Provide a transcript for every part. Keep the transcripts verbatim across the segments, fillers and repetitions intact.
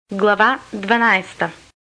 Глава дванадесета.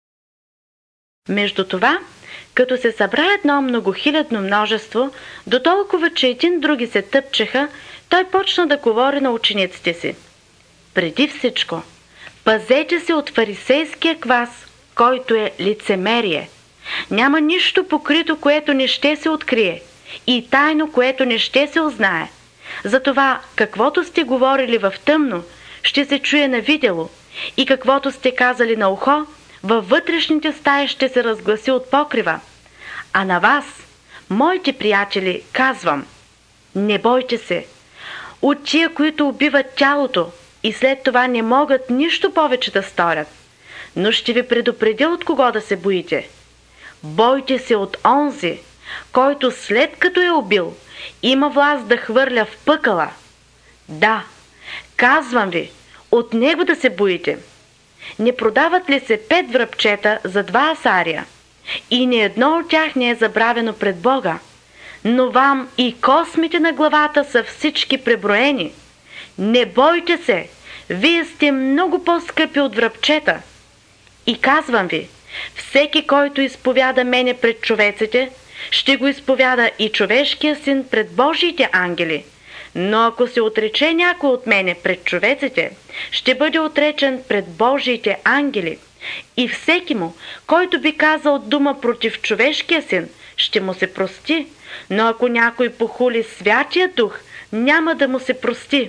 Между това, като се събра едно многохилядно множество, до толкова, че един други се тъпчеха, той почна да говори на учениците си. Преди всичко, пазете се от фарисейския квас, който е лицемерие. Няма нищо покрито, което не ще се открие, и тайно, което не ще се узнае. Затова, каквото сте говорили в тъмно, ще се чуе на видело, и каквото сте казали на ухо, във вътрешните стаи ще се разгласи от покрива. А на вас, моите приятели, казвам: не бойте се. От тия, които убиват тялото и след това не могат нищо повече да сторят. Но ще ви предупредя от кого да се боите. Бойте се от онзи, който след като е убил, има власт да хвърля в пъкъла. Да, казвам ви, от него да се боите. Не продават ли се пет връбчета за два асария? И ни едно от тях не е забравено пред Бога. Но вам и космите на главата са всички преброени. Не бойте се, вие сте много по-скъпи от връбчета. И казвам ви, всеки, който изповяда мене пред човеците, ще го изповяда и човешкия син пред Божиите ангели. Но ако се отрече някой от мене пред човеците, ще бъде отречен пред Божиите ангели. И всеки му, който би казал дума против човешкия син, ще му се прости. Но ако някой похули Святия Дух, няма да му се прости.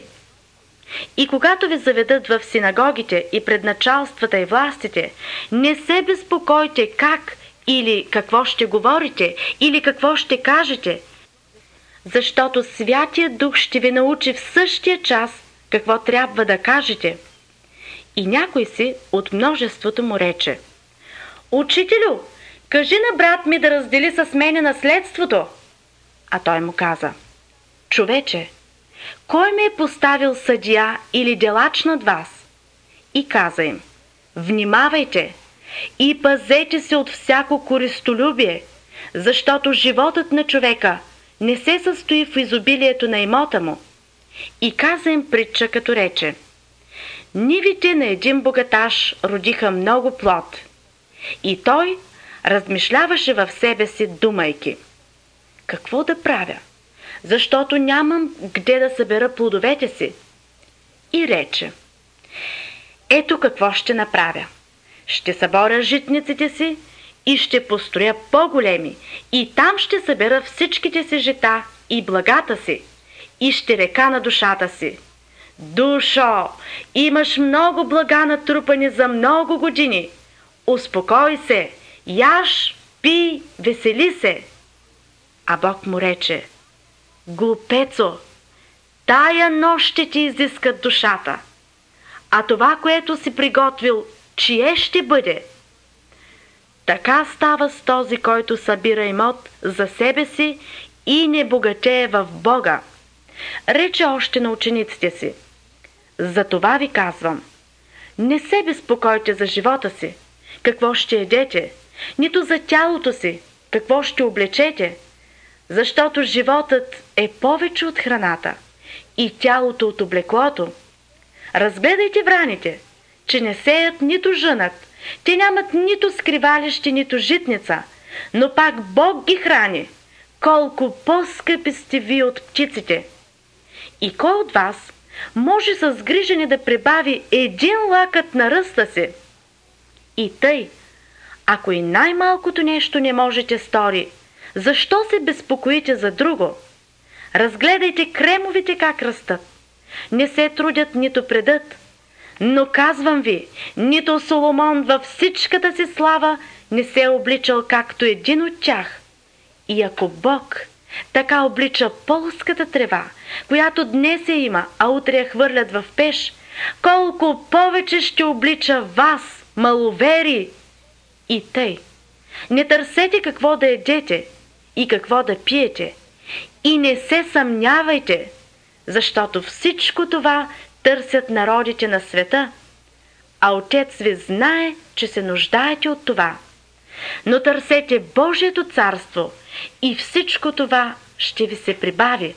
И когато ви заведат в синагогите и пред началствата и властите, не се безпокойте как или какво ще говорите, или какво ще кажете, защото Святия Дух ще ви научи в същия час какво трябва да кажете. И някой си от множеството му рече: Учителю, кажи на брат ми да раздели с мене наследството. А той му каза: Човече, кой ме е поставил съдия или делач над вас? И каза им: Внимавайте и пазете се от всяко користолюбие, защото животът на човека не се състои в изобилието на имота му. И каза им притча, като рече: Нивите на един богаташ родиха много плод. И той размишляваше в себе си, думайки: какво да правя, защото нямам где да събера плодовете си. И рече: ето какво ще направя. Ще съборя житниците си и ще построя по-големи, и там ще събера всичките си жита и благата си, и ще река на душата си: Душо, имаш много блага натрупани за много години. Успокой се, яж, пий, весели се. А Бог му рече: Глупецо, тая нощ ще ти изискат душата. А това, което си приготвил, чие ще бъде? Така става с този, който събира имот за себе си и не богатее в Бога. Рече още на учениците си: Затова ви казвам, не се безпокойте за живота си, какво ще едете, нито за тялото си, какво ще облечете, защото животът е повече от храната и тялото от облеклото. Разгледайте враните, че не сеят нито жънат, те нямат нито скривалище, нито житница, но пак Бог ги храни. Колко по-скъпи сте ви от птиците! И кой от вас може с грижене да прибави един лакът на ръста си? И тъй, ако и най-малкото нещо не можете стори, защо се безпокоите за друго? Разгледайте кремовите как растат. Не се трудят, нито предат. Но казвам ви, нито Соломон във всичката си слава не се е обличал както един от тях. И ако Бог така облича полската трева, която днес я има, а утре я хвърлят в пеш, колко повече ще облича вас, маловери! И тъй, не търсете какво да едете и какво да пиете, и не се съмнявайте, защото всичко това търсят народите на света, а Отец ви знае, че се нуждаете от това. Но търсете Божието царство и всичко това ще ви се прибави.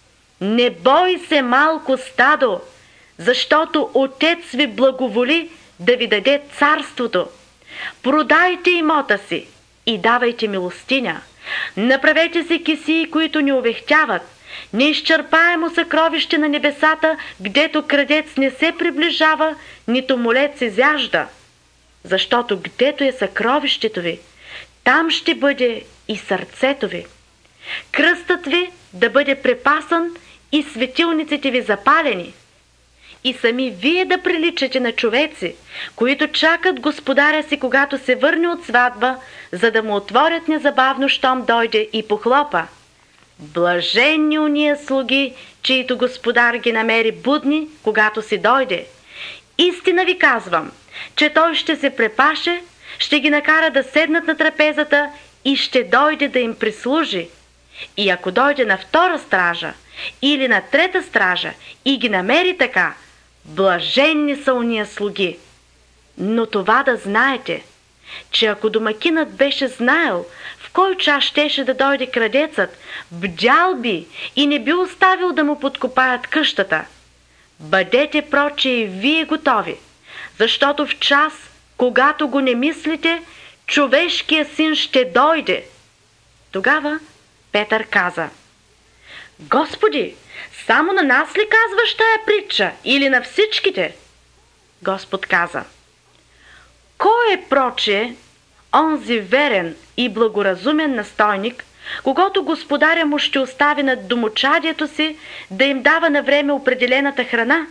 Не бой се, малко стадо, защото Отец ви благоволи да ви даде царството. Продайте имота си и давайте милостиня. Направете се кесии, които ни увехтяват, неизчерпаемо съкровище на небесата, гдето крадец не се приближава, нито молец изяжда. Защото гдето е съкровището ви, там ще бъде и сърцето ви. Кръстът ви да бъде препасан и светилниците ви запалени. И сами вие да приличате на човеци, които чакат господаря си, когато се върне от сватба, за да му отворят незабавно, щом дойде и похлопа. Блаженни уния слуги, чието господар ги намери будни, когато си дойде. Истина ви казвам, че той ще се препаше, ще ги накара да седнат на трапезата и ще дойде да им прислужи. И ако дойде на втора стража или на трета стража и ги намери така, блаженни са уния слуги. Но това да знаете, че ако домакинът беше знаел в кой час щеше да дойде крадецът, бдял би и не би оставил да му подкопаят къщата. Бъдете проче и вие готови, защото в час, когато го не мислите, човешкият син ще дойде. Тогава Петър каза: Господи, само на нас ли казваш тая притча или на всичките? Господ каза: Кой е проче онзи верен и благоразумен настойник, когато господаря му ще остави над домочадието си да им дава на време определената храна?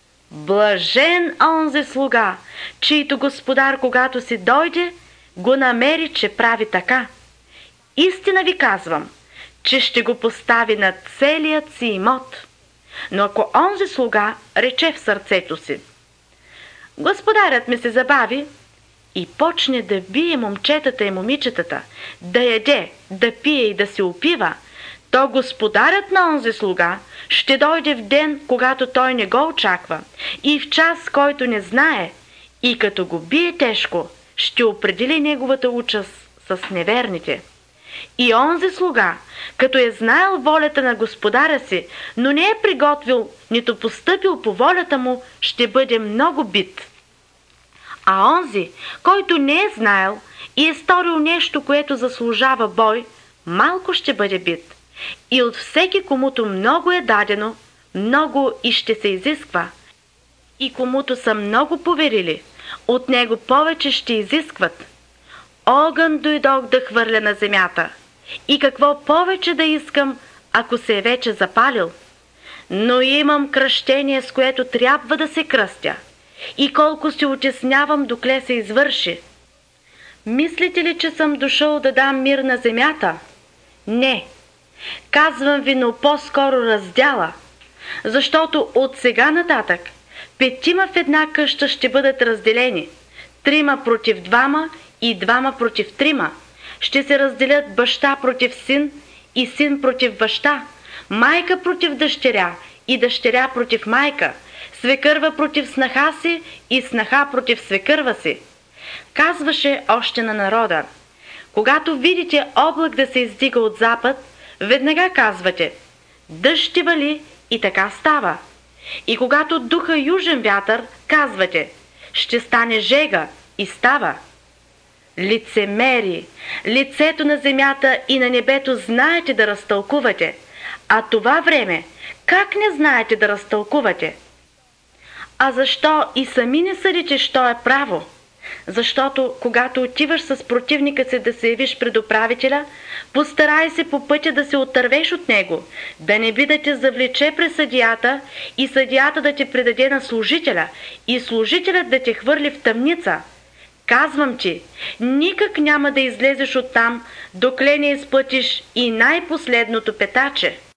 Блажен онзи слуга, чийто господар, когато си дойде, го намери, че прави така. Истина ви казвам, че ще го постави на целият си имот. Но ако онзи слуга рече в сърцето си: Господарят ми се забави, и почне да бие момчетата и момичетата, да яде, да пие и да се опива, то господарят на онзи слуга ще дойде в ден, когато той не го очаква, и в час, който не знае, и като го бие тежко, ще определи неговата участ с неверните. И онзи слуга, като е знаел волята на господаря си, но не е приготвил, нито постъпил по волята му, ще бъде много бит. А онзи, който не е знаел и е сторил нещо, което заслужава бой, малко ще бъде бит. И от всеки, комуто много е дадено, много и ще се изисква. И комуто са много поверили, от него повече ще изискват. Огън дойдох да хвърля на земята. И какво повече да искам, ако се е вече запалил? Но имам кръщение, с което трябва да се кръстя. И колко се утеснявам, докле се извърши. Мислите ли, че съм дошъл да дам мир на земята? Не. Казвам ви, но по-скоро раздяла. Защото от сега нататък петима в една къща ще бъдат разделени. Трима против двама и двама против трима. Ще се разделят баща против син и син против баща, майка против дъщеря и дъщеря против майка, свекърва против снаха си и снаха против свекърва си. Казваше още на народа: когато видите облак да се издига от запад, веднага казвате: дъжд ще вали, и така става. И когато духа южен вятър, казвате: ще стане жега, и става. Лицемери, лицето на земята и на небето знаете да разтълкувате, а това време как не знаете да разтълкувате? А защо и сами не съдите, що е право? Защото, когато отиваш с противника си да се явиш пред управителя, постарай се по пътя да се отървеш от него, да не би да те завлече през съдията и съдията да те предаде на служителя и служителят да те хвърли в тъмница. Казвам ти, никак няма да излезеш оттам, докле не изплатиш и най-последното петаче.